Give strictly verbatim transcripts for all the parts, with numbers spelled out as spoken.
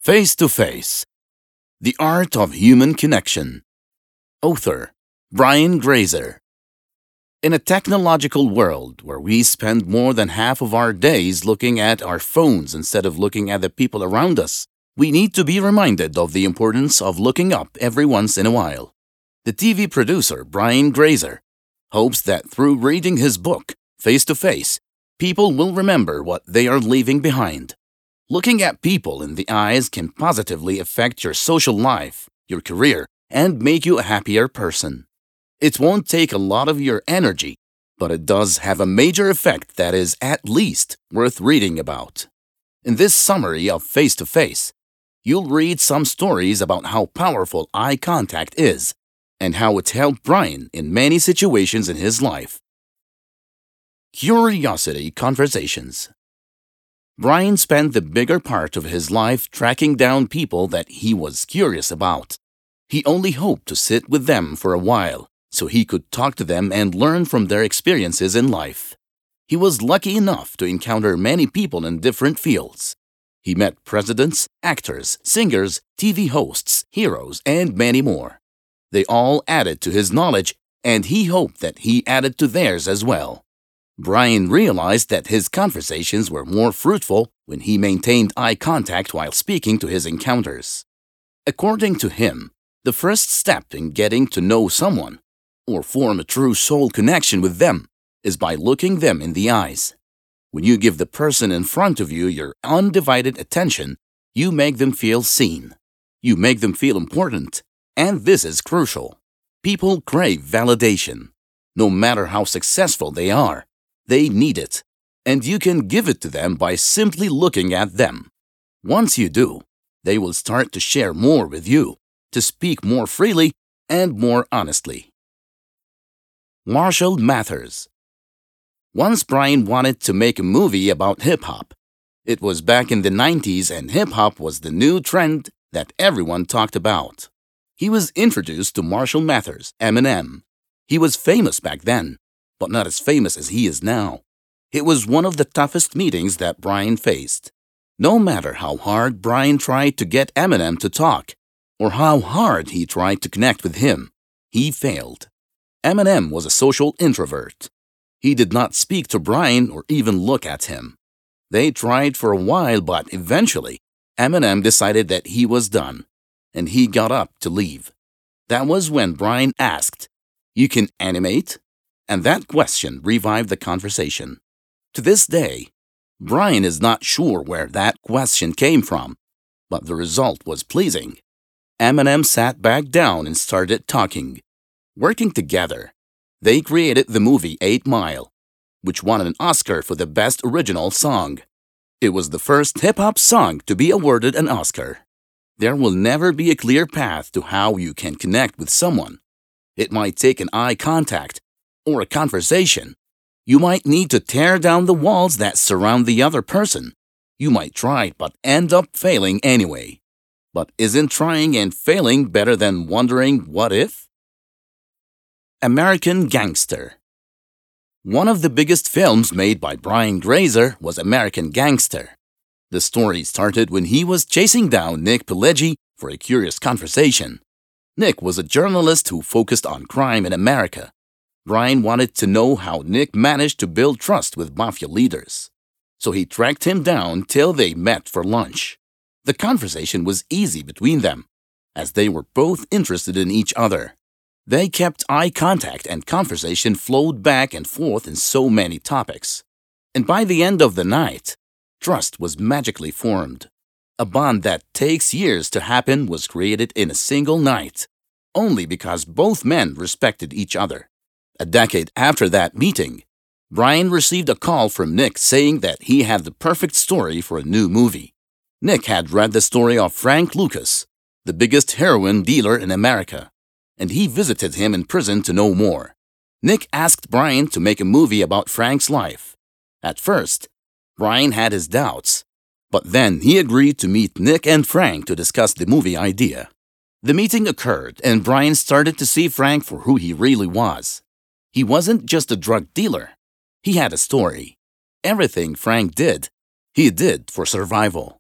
Face to Face: The Art of Human Connection. Author Brian Grazer. In a technological world where we spend more than half of our days looking at our phones instead of looking at the people around us, we need to be reminded of the importance of looking up every once in a while. The T V producer Brian Grazer hopes that through reading his book, Face to Face, people will remember what they are leaving behind. Looking at people in the eyes can positively affect your social life, your career, and make you a happier person. It won't take a lot of your energy, but it does have a major effect that is at least worth reading about. In this summary of Face to Face, you'll read some stories about how powerful eye contact is and how it helped Brian in many situations in his life. Curiosity Conversations. Brian spent the bigger part of his life tracking down people that he was curious about. He only hoped to sit with them for a while so he could talk to them and learn from their experiences in life. He was lucky enough to encounter many people in different fields. He met presidents, actors, singers, T V hosts, heroes, and many more. They all added to his knowledge, and he hoped that he added to theirs as well. Brian realized that his conversations were more fruitful when he maintained eye contact while speaking to his encounters. According to him, the first step in getting to know someone, or form a true soul connection with them, is by looking them in the eyes. When you give the person in front of you your undivided attention, you make them feel seen. You make them feel important, and this is crucial. People crave validation. No matter how successful they are, they need it, and you can give it to them by simply looking at them. Once you do, they will start to share more with you, to speak more freely and more honestly. Marshall Mathers. Once Brian wanted to make a movie about hip-hop. It was back in the nineties and hip-hop was the new trend that everyone talked about. He was introduced to Marshall Mathers, Eminem. He was famous back then, but not as famous as he is now. It was one of the toughest meetings that Brian faced. No matter how hard Brian tried to get Eminem to talk, or how hard he tried to connect with him, he failed. Eminem was a social introvert. He did not speak to Brian or even look at him. They tried for a while, but eventually, Eminem decided that he was done, and he got up to leave. That was when Brian asked, "You can animate?" And that question revived the conversation. To this day, Brian is not sure where that question came from, but the result was pleasing. Eminem sat back down and started talking. Working together, they created the movie Eight Mile, which won an Oscar for the Best Original Song. It was the first hip-hop song to be awarded an Oscar. There will never be a clear path to how you can connect with someone. It might take an eye contact or a conversation. You might need to tear down the walls that surround the other person. You might try but end up failing anyway. But isn't trying and failing better than wondering what if? American Gangster. One of the biggest films made by Brian Grazer was American Gangster. The story started when he was chasing down Nick Pileggi for a curious conversation. Nick was a journalist who focused on crime in America. Brian wanted to know how Nick managed to build trust with mafia leaders. So he tracked him down till they met for lunch. The conversation was easy between them, as they were both interested in each other. They kept eye contact and conversation flowed back and forth in so many topics. And by the end of the night, trust was magically formed. A bond that takes years to happen was created in a single night, only because both men respected each other. A decade after that meeting, Brian received a call from Nick saying that he had the perfect story for a new movie. Nick had read the story of Frank Lucas, the biggest heroin dealer in America, and he visited him in prison to know more. Nick asked Brian to make a movie about Frank's life. At first, Brian had his doubts, but then he agreed to meet Nick and Frank to discuss the movie idea. The meeting occurred, and Brian started to see Frank for who he really was. He wasn't just a drug dealer. He had a story. Everything Frank did, he did for survival.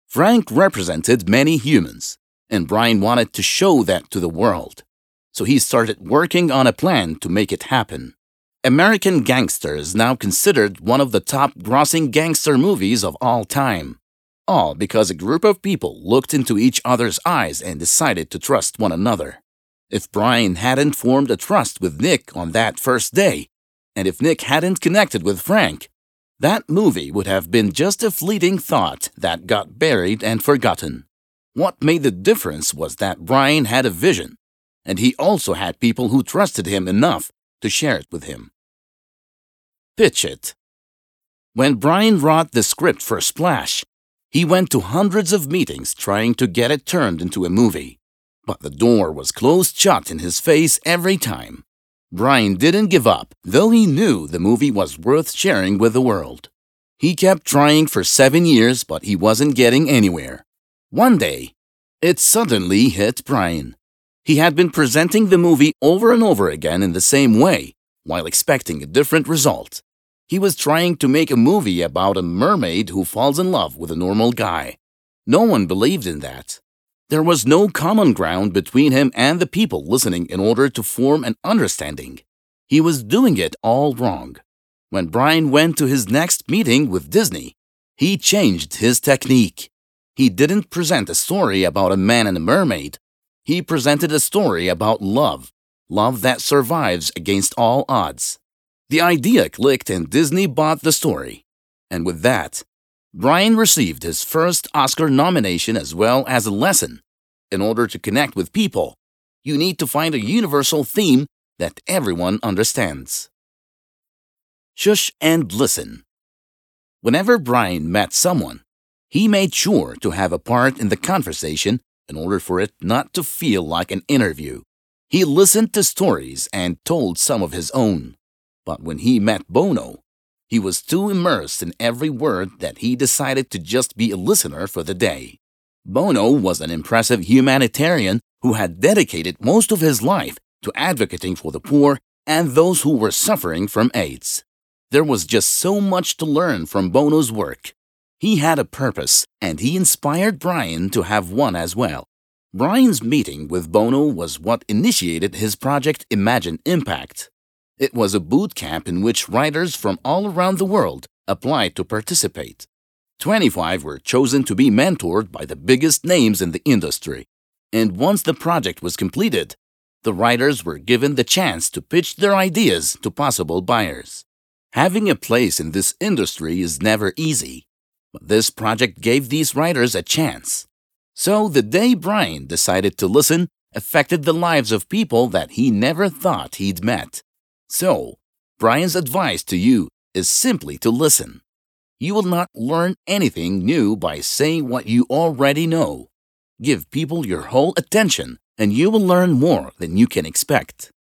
Frank represented many humans, and Brian wanted to show that to the world. So he started working on a plan to make it happen. American Gangster is now considered one of the top grossing gangster movies of all time. All because a group of people looked into each other's eyes and decided to trust one another. If Brian hadn't formed a trust with Nick on that first day, and if Nick hadn't connected with Frank, that movie would have been just a fleeting thought that got buried and forgotten. What made the difference was that Brian had a vision, and he also had people who trusted him enough to share it with him. Pitch it. When Brian wrote the script for Splash, he went to hundreds of meetings trying to get it turned into a movie. But the door was closed shut in his face every time. Brian didn't give up, though he knew the movie was worth sharing with the world. He kept trying for seven years, but he wasn't getting anywhere. One day, it suddenly hit Brian. He had been presenting the movie over and over again in the same way, while expecting a different result. He was trying to make a movie about a mermaid who falls in love with a normal guy. No one believed in that. There was no common ground between him and the people listening in order to form an understanding. He was doing it all wrong. When Brian went to his next meeting with Disney, he changed his technique. He didn't present a story about a man and a mermaid. He presented a story about love, love that survives against all odds. The idea clicked and Disney bought the story. And with that, Brian received his first Oscar nomination as well as a lesson. In order to connect with people, you need to find a universal theme that everyone understands. Shush and listen. Whenever Brian met someone, he made sure to have a part in the conversation in order for it not to feel like an interview. He listened to stories and told some of his own. But when he met Bono, he was too immersed in every word that he decided to just be a listener for the day. Bono was an impressive humanitarian who had dedicated most of his life to advocating for the poor and those who were suffering from AIDS. There was just so much to learn from Bono's work. He had a purpose, and he inspired Brian to have one as well. Brian's meeting with Bono was what initiated his project Imagine Impact. It was a boot camp in which writers from all around the world applied to participate. twenty-five were chosen to be mentored by the biggest names in the industry. And once the project was completed, the writers were given the chance to pitch their ideas to possible buyers. Having a place in this industry is never easy, but this project gave these writers a chance. So the day Brian decided to listen affected the lives of people that he never thought he'd met. So, Brian's advice to you is simply to listen. You will not learn anything new by saying what you already know. Give people your whole attention, and you will learn more than you can expect.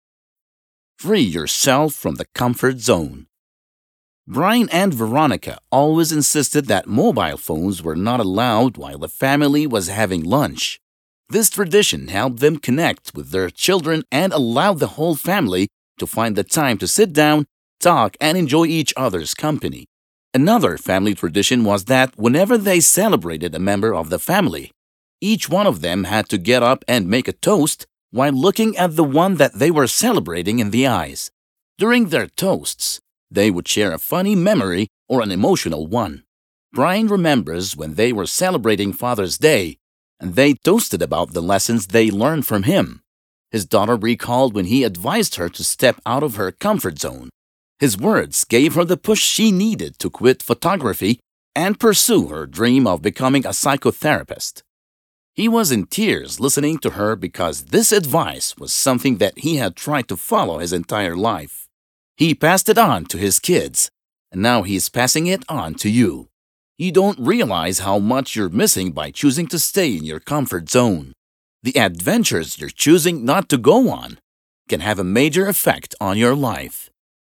Free yourself from the comfort zone. Brian and Veronica always insisted that mobile phones were not allowed while the family was having lunch. This tradition helped them connect with their children and allowed the whole family to find the time to sit down, talk, and enjoy each other's company. Another family tradition was that whenever they celebrated a member of the family, each one of them had to get up and make a toast while looking at the one that they were celebrating in the eyes. During their toasts, they would share a funny memory or an emotional one. Brian remembers when they were celebrating Father's Day, and they toasted about the lessons they learned from him. His daughter recalled when he advised her to step out of her comfort zone. His words gave her the push she needed to quit photography and pursue her dream of becoming a psychotherapist. He was in tears listening to her because this advice was something that he had tried to follow his entire life. He passed it on to his kids, and now he's passing it on to you. You don't realize how much you're missing by choosing to stay in your comfort zone. The adventures you're choosing not to go on can have a major effect on your life.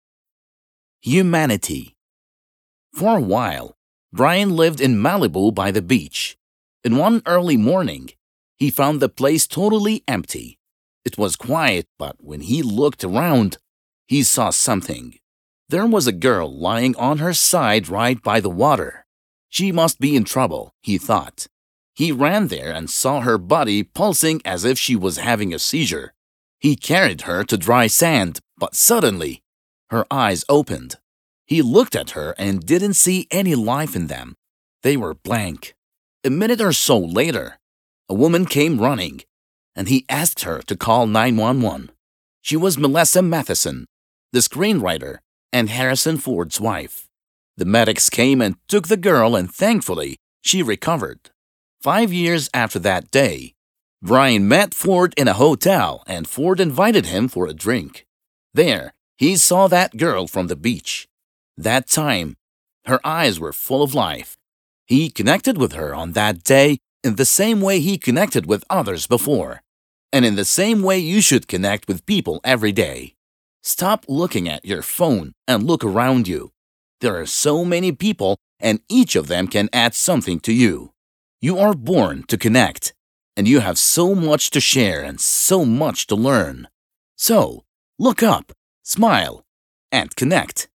Humanity. For a while, Brian lived in Malibu by the beach. In one early morning, he found the place totally empty. It was quiet, but when he looked around, he saw something. There was a girl lying on her side right by the water. She must be in trouble, he thought. He ran there and saw her body pulsing as if she was having a seizure. He carried her to dry sand, but suddenly, her eyes opened. He looked at her and didn't see any life in them. They were blank. A minute or so later, a woman came running, and he asked her to call nine one one. She was Melissa Matheson, the screenwriter and Harrison Ford's wife. The medics came and took the girl, and thankfully, she recovered. Five years after that day, Brian met Ford in a hotel, and Ford invited him for a drink. There, he saw that girl from the beach. That time, her eyes were full of life. He connected with her on that day in the same way he connected with others before, and in the same way you should connect with people every day. Stop looking at your phone and look around you. There are so many people, and each of them can add something to you. You are born to connect, and you have so much to share and so much to learn. So, look up, smile, and connect.